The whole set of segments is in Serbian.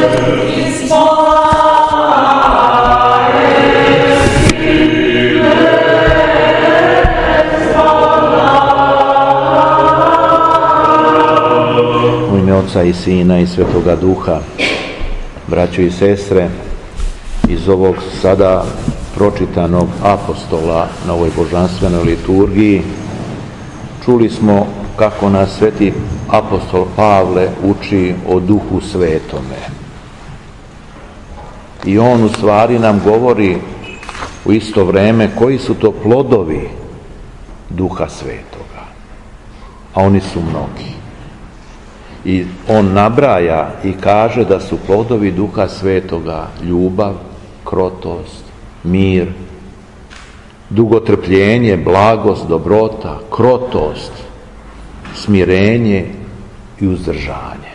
U ime Oca i Sina i Svetoga Duha, braćo i sestre, iz ovog sada pročitanog apostola na ovoj božanstvenoj liturgiji čuli smo kako nas sveti apostol Pavle uči o Duhu Svetome. I on u stvari nam govori u isto vrijeme koji su to plodovi Duha Svetoga, a oni su mnogi. I on nabraja i kaže da su plodovi Duha Svetoga ljubav, krotost, mir, dugotrpljenje, blagost, dobrota, krotost, smirenje i uzdržanje.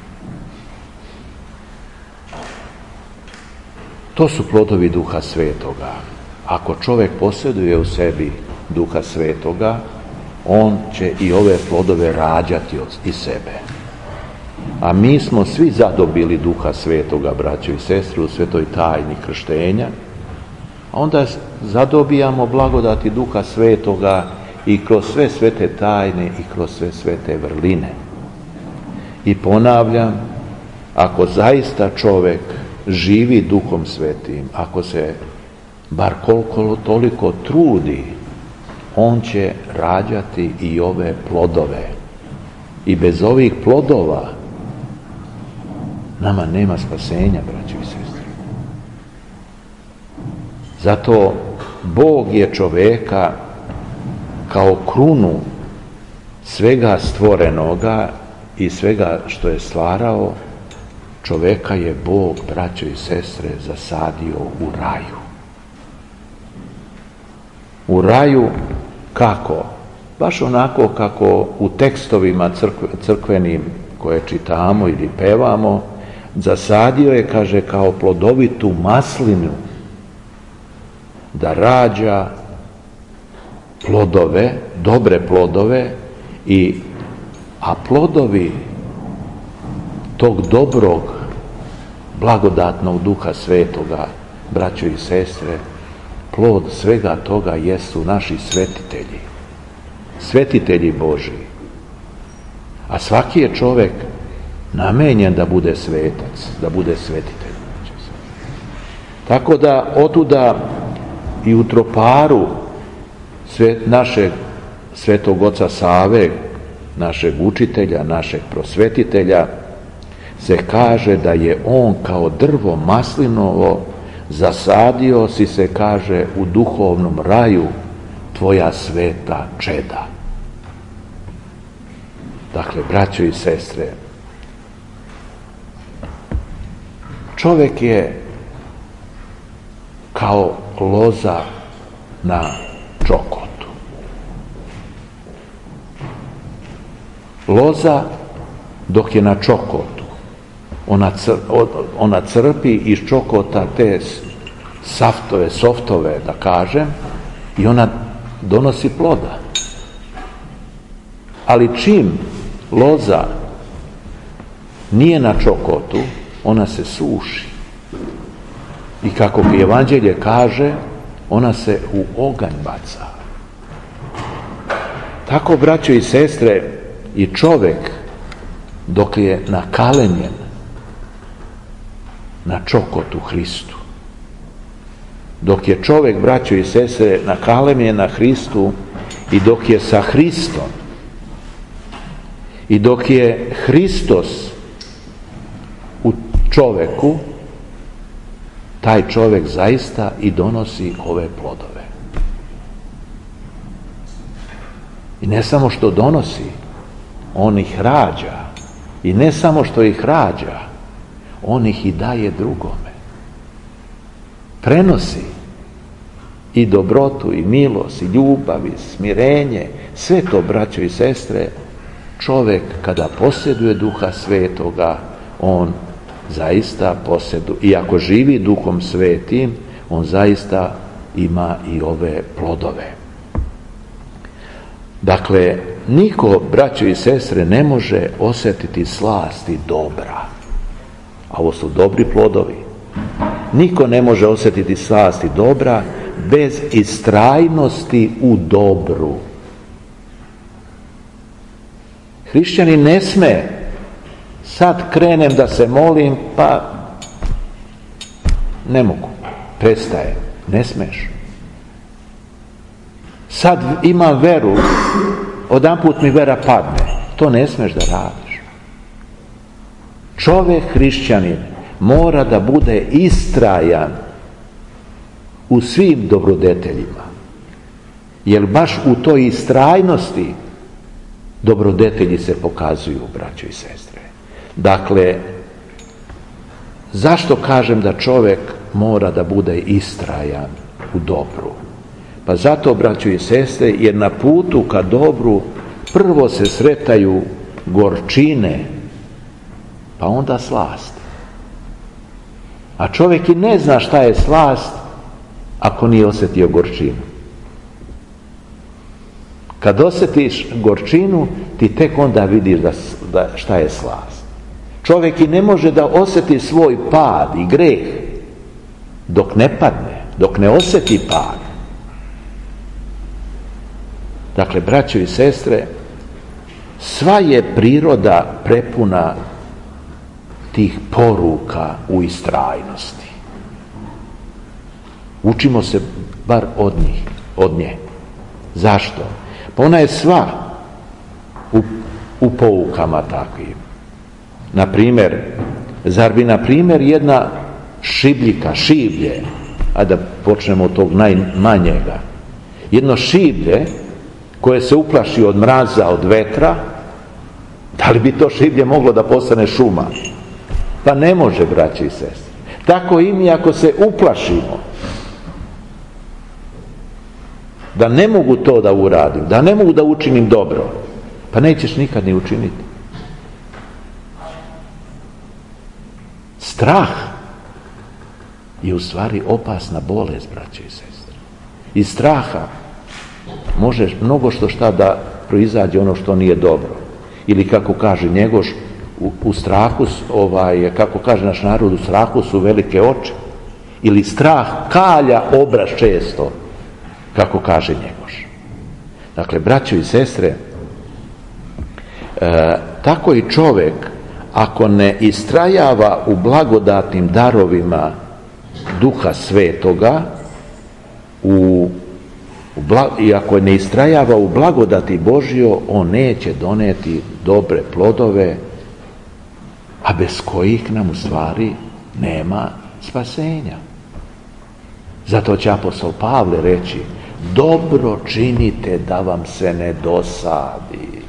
To su plodovi Duha Svetoga. Ako čovjek posjeduje u sebi Duha Svetoga, on će i ove plodove rađati iz sebe. A mi smo svi zadobili Duha Svetoga, braćo i sestre, u svetoj tajni krštenja, a onda zadobijamo blagodati Duha Svetoga i kroz sve svete tajne i kroz sve svete vrline. I ponavljam, ako zaista čovjek živi Duhom Svetim, ako se bar koliko toliko trudi, on će rađati i ove plodove. I bez ovih plodova nama nema spasenja, braćo i sestre. Zato Bog je čovjeka kao krunu svega stvorenoga i svega što je stvarao, čovjeka je Bog, braćo i sestre, zasadio u raju. U raju kako? Baš onako kako u tekstovima crkvenim koje čitamo ili pevamo, zasadio je, kaže, kao plodovitu maslinu da rađa plodove, dobre plodove, a plodovi tog dobrog, blagodatnog Duha Svetoga, braćo i sestre, plod svega toga jesu naši svetitelji, svetitelji Božji. A svaki je čovjek namenjen da bude svetac, da bude svetitelj. Tako da otuda i u troparu našeg svetog oca Save, našeg učitelja, našeg prosvetitelja, se kaže da je on kao drvo maslinovo zasadio si se, kaže, u duhovnom raju tvoja sveta čeda. Dakle, braćo i sestre, čovjek je kao loza na čokotu. Loza dok je na čokotu, ona crpi iz čokota te saftove, softove, da kažem, i ona donosi ploda. Ali čim loza nije na čokotu, ona se suši. I kako Evanđelje kaže, ona se u oganj baca. Tako, braćo i sestre, i čovjek dok je nakalemljen na čokotu Hristu, dok je čovjek, braćo i sestre, nakalemljen na Hristu i dok je sa Hristom i dok je Hristos u čovjeku, taj čovjek zaista i donosi ove plodove. I ne samo što donosi, on ih rađa. I ne samo što ih rađa, on ih i daje drugome. Prenosi i dobrotu, i milost, i ljubav, i smirenje. Sve to, braćo i sestre, čovjek kada posjeduje Duha Svetoga, on zaista posjeduje. I ako živi Duhom Svetim, on zaista ima i ove plodove. Dakle, niko, braćo i sestre, ne može osjetiti slast i dobra A ovo su dobri plodovi. Niko ne može osjetiti slast i dobra bez istrajnosti u dobru. Hrišćanin ne sme, sad krenem da se molim, pa ne mogu, prestaje, ne smeš. Sad imam veru, odanput mi vera padne, to ne smeš da radiš. Čovjek hrišćanin mora da bude istrajan u svim dobrodeteljima, jer baš u toj istrajnosti dobrodetelji se pokazuju, braćo i sestre. Dakle, zašto kažem da čovjek mora da bude istrajan u dobru? Pa zato, braćo i sestre, jer na putu ka dobru prvo se sretaju gorčine, pa onda slast. A čovjek i ne zna šta je slast ako nije osjetio gorčinu. Kad osjetiš gorčinu, ti tek onda vidiš šta je slast. Čovjek i ne može da osjeti svoj pad i greh dok ne padne, dok ne osjeti pad. Dakle, braćo i sestre, sva je priroda prepuna tih poruka u istrajnosti. Učimo se bar od nje. Zašto? Pa ona je sva u poukama takvim. Naprimjer, zar bi, jedna šiblje, a da počnemo od tog najmanjega, jedno šiblje koje se uplaši od mraza, od vetra, da li bi to šiblje moglo da postane šuma? Pa ne može, braći i sestre. Tako i mi, ako se uplašimo da ne mogu to da uradim, da ne mogu da učinim dobro, pa nećeš nikad ni učiniti. Strah je u stvari opasna bolest, braće i sestre. Iz straha možeš mnogo šta da proizađe ono što nije dobro. Ili kako kaže Njegoš, u strahu, kako kaže naš narod, u strahu su velike oči. Ili strah kalja obraz često, kako kaže Njegoš. Dakle, braćo i sestre, tako i čovjek, ako ne istrajava u blagodatnim darovima Duha Svetoga, i ako ne istrajava u blagodati Božjo, on neće doneti dobre plodove, a bez kojih nam u stvari nema spasenja. Zato će apostol Pavle reći: dobro činite da vam se ne dosadi.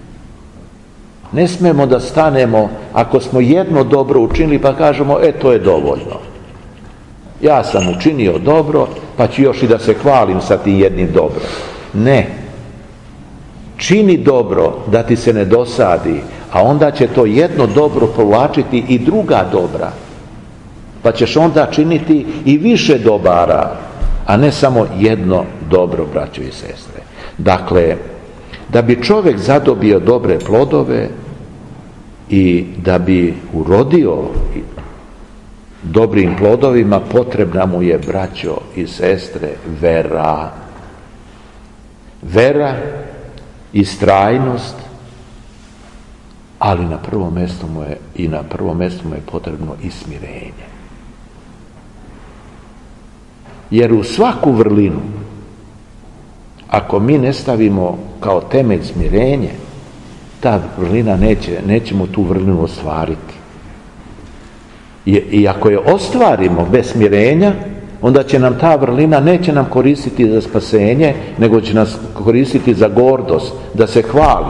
Ne smemo da stanemo ako smo jedno dobro učinili pa kažemo to je dovoljno. Ja sam učinio dobro pa ću još i da se hvalim sa tim jednim dobrom. Ne. Čini dobro da ti se ne dosadi, a onda će to jedno dobro povlačiti i druga dobra. Pa ćeš onda činiti i više dobara, a ne samo jedno dobro, braćo i sestre. Dakle, da bi čovjek zadobio dobre plodove i da bi urodio dobrim plodovima, potrebna mu je, braćo i sestre, vera. Vera, istrajnost, ali na prvom mjestu mu je potrebno i smirenje. Jer u svaku vrlinu, ako mi ne stavimo kao temelj smirenje, ta vrlina nećemo tu vrlinu ostvariti. I ako je ostvarimo bez smirenja, onda će nam ta vrlina neće nam koristiti za spasenje, nego će nas koristiti za gordost, da se hvali.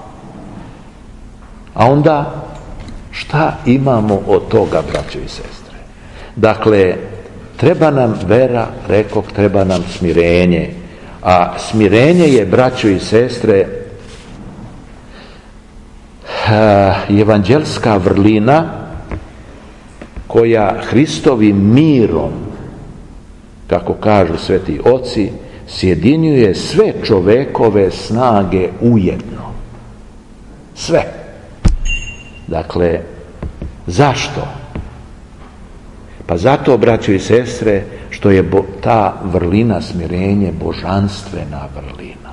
A onda šta imamo od toga, braćo i sestre? Dakle, treba nam vera, rekoh, treba nam smirenje. A smirenje je, braćo i sestre, evanđelska vrlina koja Hristovim mirom, kako kažu sveti oci, sjedinjuje sve čovekove snage ujedno. Sve. Dakle, zašto? Pa zato, braćo i sestre, što je ta vrlina smirenje božanstvena vrlina.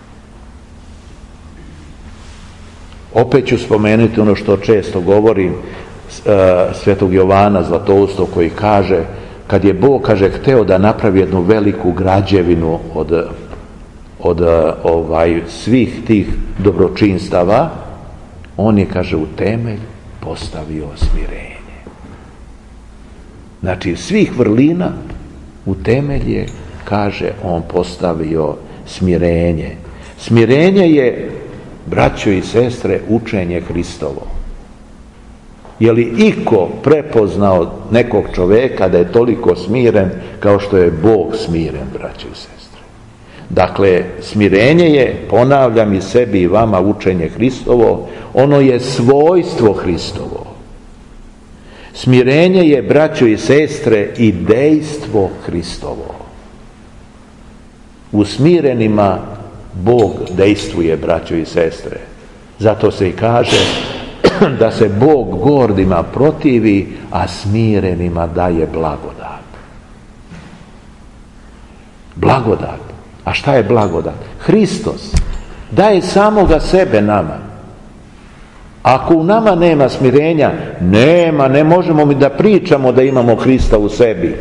Opet ću spomenuti ono što često govorim, svetog Jovana Zlatoustog, koji kaže, kad je Bog, kaže, hteo da napravi jednu veliku građevinu od svih tih dobročinstava, on je, kaže, u temelj postavio smirenje. Znači, svih vrlina u temelj je, kaže, on postavio smirenje. Smirenje je, braćo i sestre, učenje Hristovo. Je li iko prepoznao nekog čoveka da je toliko smiren kao što je Bog smiren, braćo i sestre? Dakle, smirenje je, ponavljam, i sebi i vama učenje Hristovo, ono je svojstvo Hristovo. Smirenje je, braćo i sestre, i dejstvo Hristovo. U smirenima Bog dejstvuje, braćo i sestre. Zato se i kaže da se Bog gordima protivi, a smirenima daje blagodat. Blagodat. A šta je blagodat? Hristos daje samoga sebe nama. Ako u nama nema smirenja, ne možemo mi da pričamo da imamo Hrista u sebi.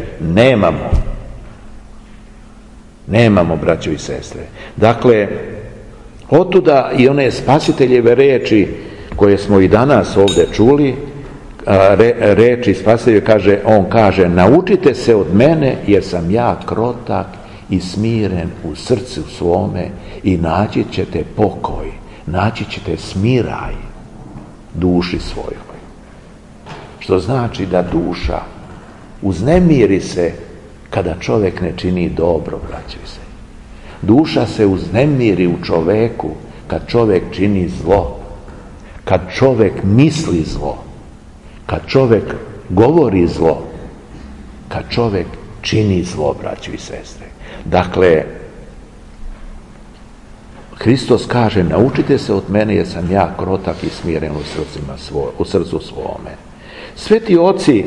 Nemamo, braćo i sestre. Dakle, otuda i one spasiteljeve reči koje smo i danas ovdje čuli, reči spasitelja, on kaže, naučite se od mene jer sam ja krotak i smiren u srcu svome i naći ćete pokoj, naći ćete smiraj duši svojoj. Što znači da duša uznemiri se kada čovjek ne čini dobro, braćo i sestre. Duša se uznemiri u čovjeku kad čovjek čini zlo, kad čovjek misli zlo, kad čovjek govori zlo, kad čovjek čini zlo, braćo i sestre. Dakle, Hristos kaže, naučite se od mene jer sam ja krotak i smiren u srcu svome. Sveti oci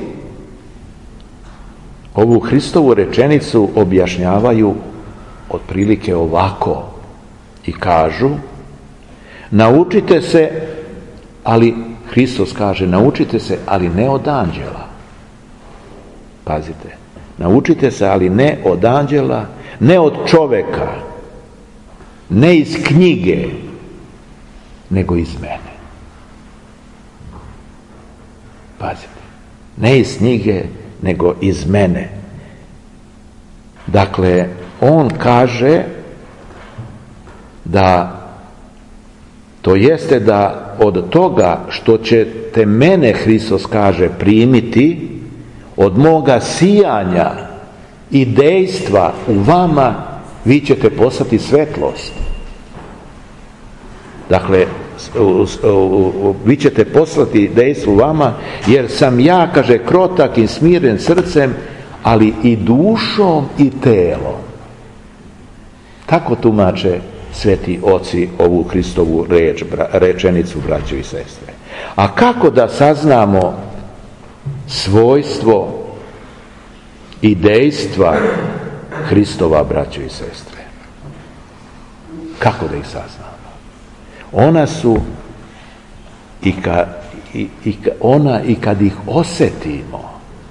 ovu Hristovu rečenicu objašnjavaju otprilike ovako i kažu, naučite se, ali Hristos kaže, naučite se, ali ne od anđela. Pazite, naučite se, ali ne od anđela, ne od čoveka, ne iz knjige, nego iz mene. Pazite, ne iz knjige, nego iz mene. Dakle, on kaže da to jeste da od toga što ćete mene, Hristos kaže, primiti, od moga sijanja i dejstva u vama, vi ćete postati svetlost. Dakle, vi ćete poslati dejstvo u vama, jer sam ja, kaže, krotak i smiren srcem, ali i dušom i telom. Tako tumače sveti oci ovu Hristovu rečenicu, braćo i sestre. A kako da saznamo svojstvo i dejstva Hristova, braćo i sestre? Kako da ih saznamo? Ona su i kad ih osjetimo,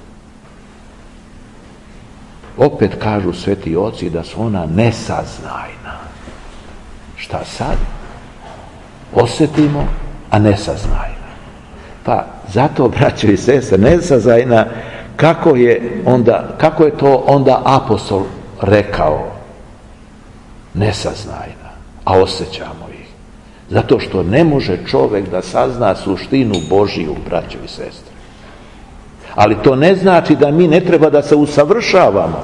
opet kažu sveti oci da su ona nesaznajna. Šta sad? Osjetimo, a nesaznajna. Pa zato, braćo i sestre, nesaznajna, kako je to onda apostol rekao? Nesaznajna, a osjećamo ih. Zato što ne može čovjek da sazna suštinu Božiju, braćo i sestre. Ali to ne znači da mi ne treba da se usavršavamo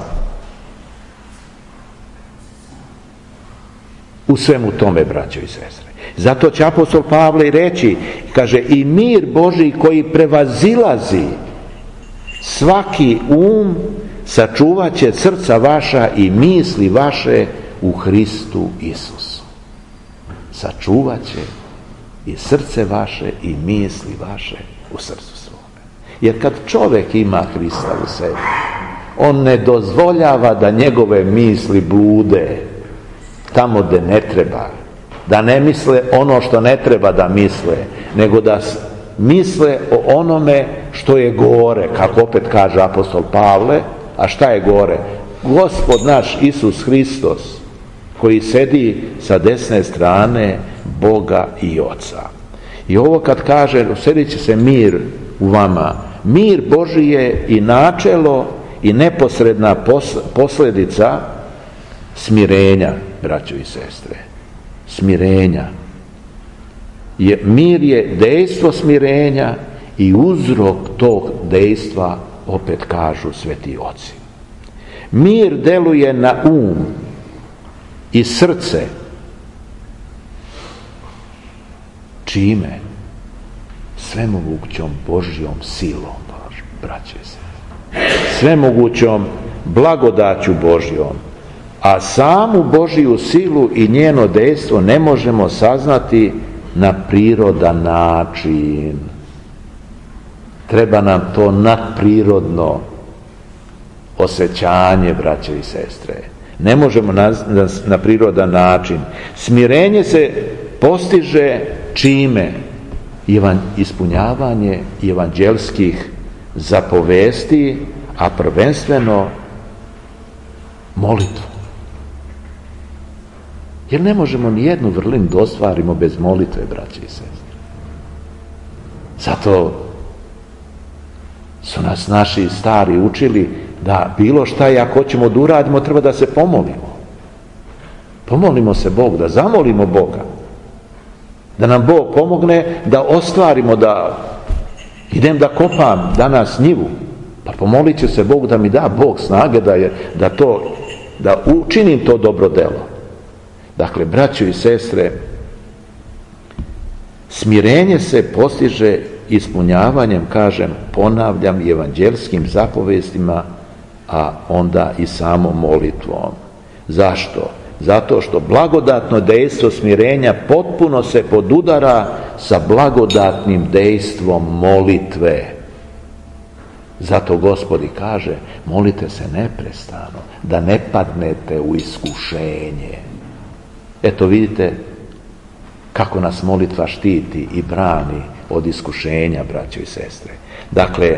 u svemu tome, braćo i sestre. Zato će apostol Pavle reći, kaže, i mir Božji koji prevazilazi svaki sačuvat će srca vaša i misli vaše u Hristu Isusu. Sačuvat će i srce vaše i misli vaše u srcu svome. Jer kad čovjek ima Hrista u sebi, on ne dozvoljava da njegove misli blude tamo gdje ne treba, da ne misle ono što ne treba da misle, nego da misle o onome što je gore, kako opet kaže apostol Pavle. A šta je gore? Gospod naš Isus Hristos, koji sedi sa desne strane Boga i Oca. I ovo kad kaže, sedit će se mir u vama, mir Božji je i načelo i neposredna posljedica smirenja, braćo i sestre. Smirenja. Mir je dejstvo smirenja i uzrok tog dejstva, opet kažu sveti oci. Mir deluje na um i srce. Čime? Svemogućom Božjom silom, braće se. Svemogućom blagodaću Božjom. A samu Božju silu i njeno dejstvo ne možemo saznati na prirodan način. Treba nam to nadprirodno osjećanje, braće i sestre. Ne možemo na prirodan način. Smirenje se postiže čime? Ispunjavanje evanđelskih zapovesti, a prvenstveno molitvu. Jer ne možemo ni jednu vrlinu da ostvarimo bez molitve, braće i sestre. Zato su nas naši stari učili da bilo šta i ako hoćemo da uradimo, treba da se pomolimo. Pomolimo se Bogu, da zamolimo Boga. Da nam Bog pomogne da ostvarimo, da idem da kopam danas njivu. Pa pomolit ću se Bogu da mi da Bog snage da učinim to dobro delo. Dakle, braćo i sestre, smirenje se postiže ispunjavanjem, kažem, ponavljam, evanđelskim zapovestima, a onda i samom molitvom. Zašto? Zato što blagodatno dejstvo smirenja potpuno se podudara sa blagodatnim dejstvom molitve. Zato Gospod kaže, molite se neprestano, da ne padnete u iskušenje. Eto vidite kako nas molitva štiti i brani od iskušenja, braćo i sestre. Dakle,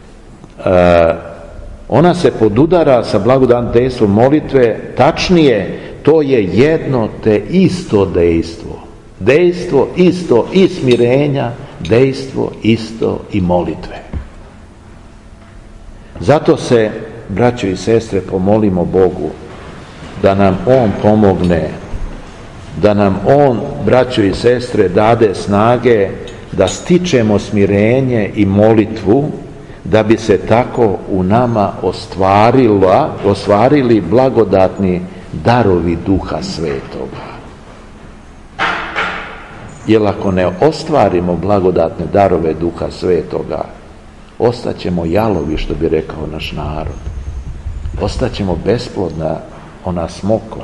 ona se podudara sa blagodatnim dejstvom molitve, tačnije, to je jedno te isto dejstvo. Dejstvo isto i smirenja, dejstvo isto i molitve. Zato se, braćo i sestre, pomolimo Bogu da nam On pomogne, da nam On, braćo i sestre, dade snage da stičemo smirenje i molitvu, da bi se tako u nama ostvarili blagodatni darovi Duha Svetoga. Jer ako ne ostvarimo blagodatne darove Duha Svetoga, ostaćemo jalovi, što bi rekao naš narod. Ostaćemo besplodna, ona smokva.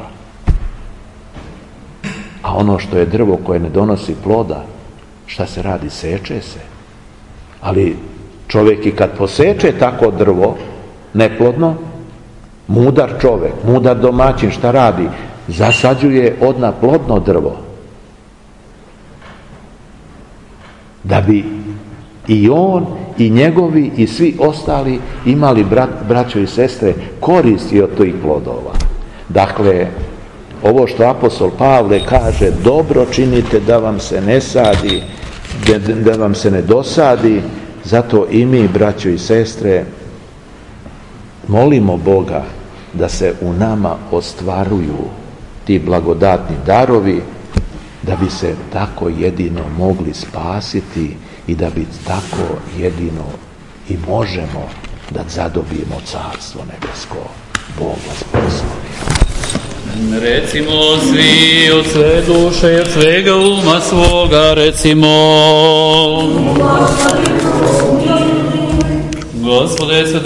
A ono što je drvo koje ne donosi ploda, šta se radi? Seče se. Ali čovjek i kad poseče tako drvo, neplodno, mudar čovjek, mudar domaćin, šta radi? Zasađuje odna plodno drvo. Da bi i on, i njegovi, i svi ostali imali, braćo i sestre, koristi od tih plodova. Dakle, ovo što apostol Pavle kaže, dobro činite da vam se ne sadi, da vam se ne dosadi, zato i mi, braćo i sestre, molimo Boga da se u nama ostvaruju ti blagodatni darovi, da bi se tako jedino mogli spasiti i da bi tako jedino i možemo da zadobijemo Carstvo nebesko. Bog vas blagoslovi. Recimo svi od sve duše i od svega uma svoga, recimo Gospode,